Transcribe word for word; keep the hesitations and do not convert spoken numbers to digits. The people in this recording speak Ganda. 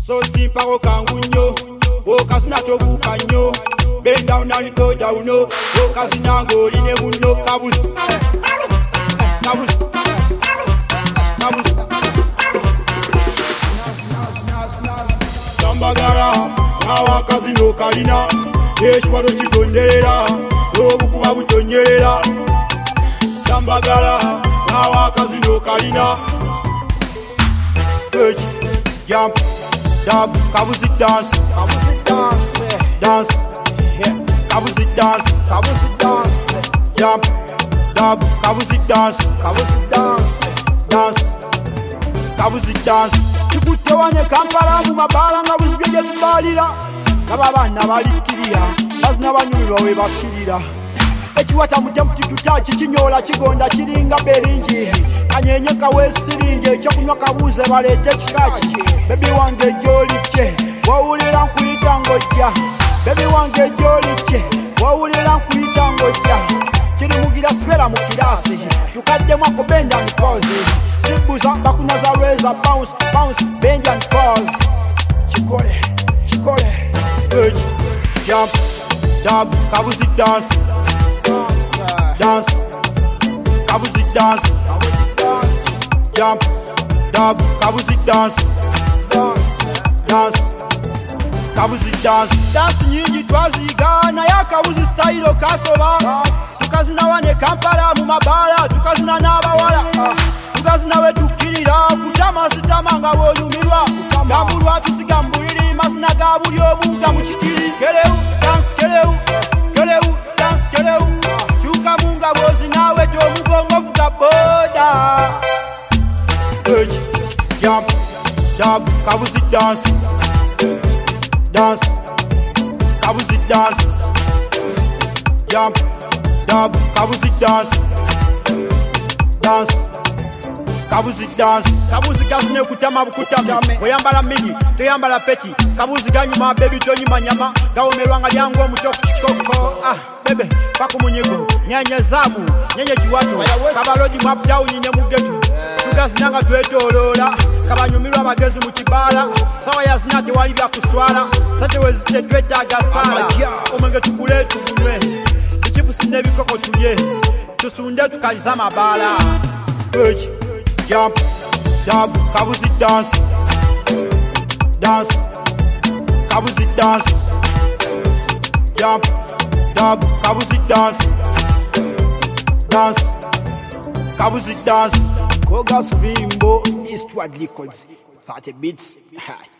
So simple okangunyo, okasina tobukanyo. Bend down and go down no, okasina go line muno kabus. Kabus. Kabus. Sambagara, nawa kazino kalina. Eshwaro chikondera, obukuba butonyera. Sambagara, nawa kazino kalina. Stage, jump, dab, kabusi dance, kabusi dance, dance, yeah, kabusi dance, kabusi dance, jump, dab, kabusi dance, kabusi dance, dance, kabusi dance. Tukutewane Kampala mu mabala nga buzibye tubalira, kababana balikirira, bazina banyulwa we bakirira. Ekiwata mutemu tutaki kinyola kigonda kiringa beringi. Kanyenye kawe siringe ekyo kunywa kabuze balete kikaki. Baby wange joliche wawulira nkuyita ngojja. Baby wange joliche wawulira nkuyita ngojja. Kiri mugira sibera mu kirasi tukadde mwako bend and pause. Sibuza bakunaza reza bounce bounce bend and pause. Chikole chikole stage jump dab kabuzi dance dance dance kabuzi dance kabuzi dance jump dab kabuzi dance dance dance kabuzi dance dance nyingi twazigana ya kabuzi style kasoba tukazina wane Kampala mu mabala tukazina n'abawala tukazina we tukirira kutama sitama nga bonyumirwa ngambulwa tusigambuliri masina ga buli omu ga mu kikiri keleu dance keleu keleu dance keleu chuka munga bozi nawe to mugongo vuga boda stage jump dab kabuzi dance dance kabuzi dance jump dab kabuzi dance dance kabuzi dance kabuzi gazine kutama bukutama oyambala mini toyambala peti kabuzi ganyuma baby tonyima nyama gaomerwa nga lyangu omutoko koko ah bebe pako munyigo nyanya zamu nyenye kiwato kabalodi map down ne mugeto tugazinanga twetolola kabanyumirwa bagezi mu kibala sawa yazina tewali bya kuswala sate wezite twetaga sala omenge tukule tugunwe ikibusine bikoko tulye tusunde tukaliza mabala stage jump dab kabuzi dance dance kabuzi dance jump dab kabuzi dance dance kabuzi dance Kogas Vimbo Eastward Records thirty beats.